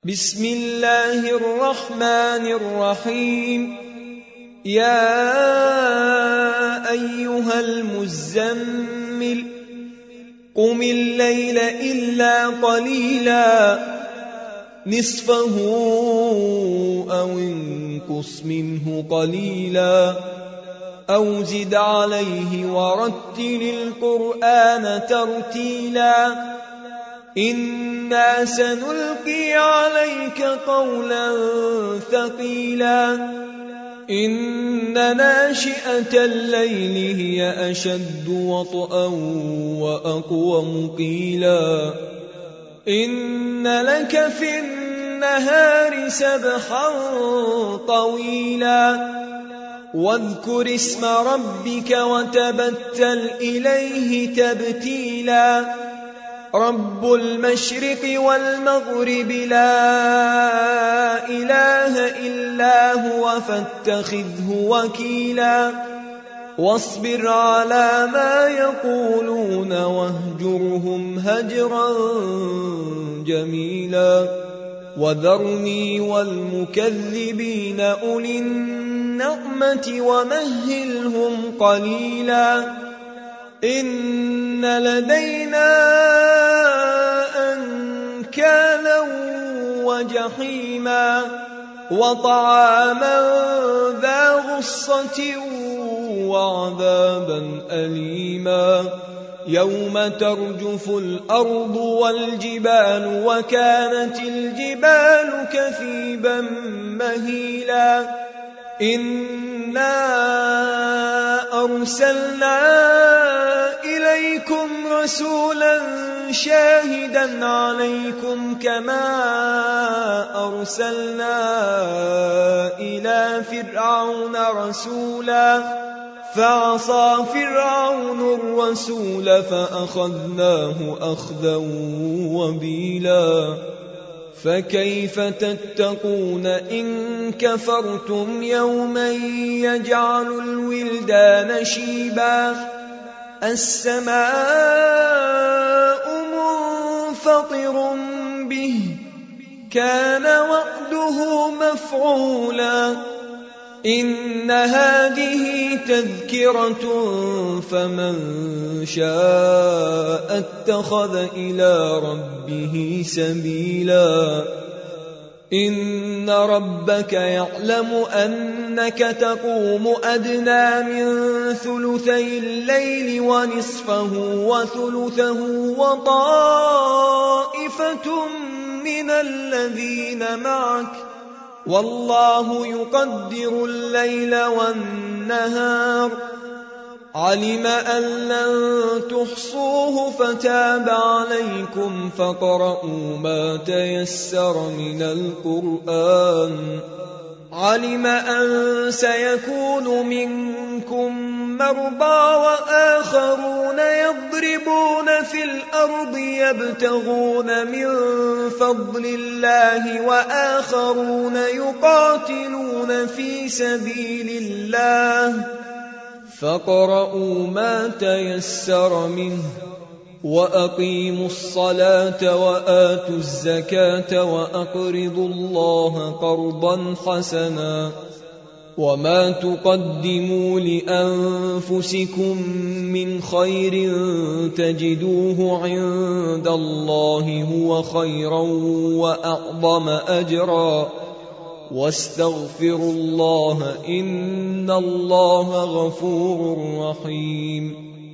بسم الله الرحمن الرحيم. يا أيها المزمل قم الليل إلا قليلا نصفه أو انقص منه قليلا أو زد عليه ورتل القرآن ترتيلا إنا سنلقي عليك قولا ثقيلا إن ناشئة الليل هي أشد وطئا وأقوم قيلا إن لك في النهار سبحا طويلا واذكر اسم ربك وتبتل إليه تبتيلا رب المشرق والمغرب لا إله إلا هو فاتخذه وكيلا واصبر على ما يقولون واهجرهم هجرا جميلا وذرني والمكذبين أولي النعمة ومهلهم قليلا إن لدينا أنكالا وجحيما وطعاما ذا غصة وعذابا أليما يوم ترجف الأرض والجبال وكانت الجبال كثيبا مهيلا إنا أرسلنا إليكم رسولا شاهدا عليكم كما أرسلنا إلى فرعون رسولا فعصى فرعون الرسول فأخذناه أخذا وبيلا فكيف تتقون إن كفرتم يوما يجعل الولدان شيبا السماء منفطر به كان وعده مفعولا إن هذه تذكرة فمن شاء اتخذ إلى ربه سبيلا إن ربك يعلم أنك تقوم أدنى من ثلثي الليل ونصفه وثلثه وطائفة من الذين معك والله يقدر الليل والنهار علم أن لن تحصوه فتاب عليكم فاقرؤوا ما تيسر من القرآن علم أن سيكون منكم مرضى وآخرون يضربون في الأرض يبتغون من فضل الله وآخرون يقاتلون في سبيل الله فاقرؤوا ما تيسر منه وأقيموا الصلاة وآتوا الزكاة وأقرضوا الله قرضا حسنا وما تقدموا لأنفسكم من خير تجدوه عند الله هو خيرا وأعظم أجرا واستغفروا الله إن الله غفور رحيم